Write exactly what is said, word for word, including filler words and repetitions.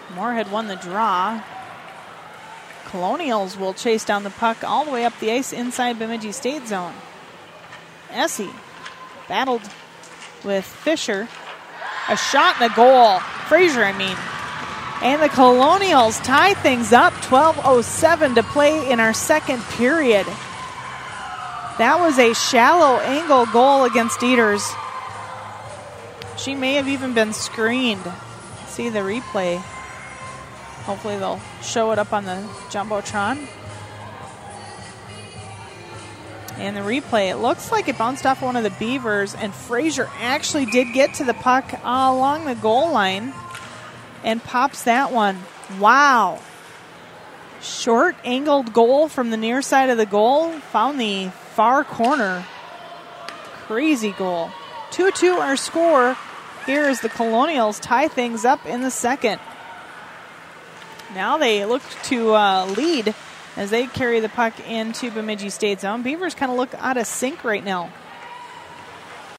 Moorhead won the draw. Colonials will chase down the puck all the way up the ice inside Bemidji State zone. Essie battled with Fisher. A shot and a goal. Fraser, I mean. And the Colonials tie things up. twelve oh seven to play in our second period. That was a shallow angle goal against Dieters. She may have even been screened. See the replay. Hopefully they'll show it up on the Jumbotron. And the replay, it looks like it bounced off one of the Beavers, and Fraser actually did get to the puck uh, along the goal line and pops that one. Wow. Short angled goal from the near side of the goal. Found the far corner. Crazy goal. two two our score. Here as the Colonials tie things up in the second. Now they look to uh, lead as they carry the puck into Bemidji State zone. Beavers kind of look out of sync right now.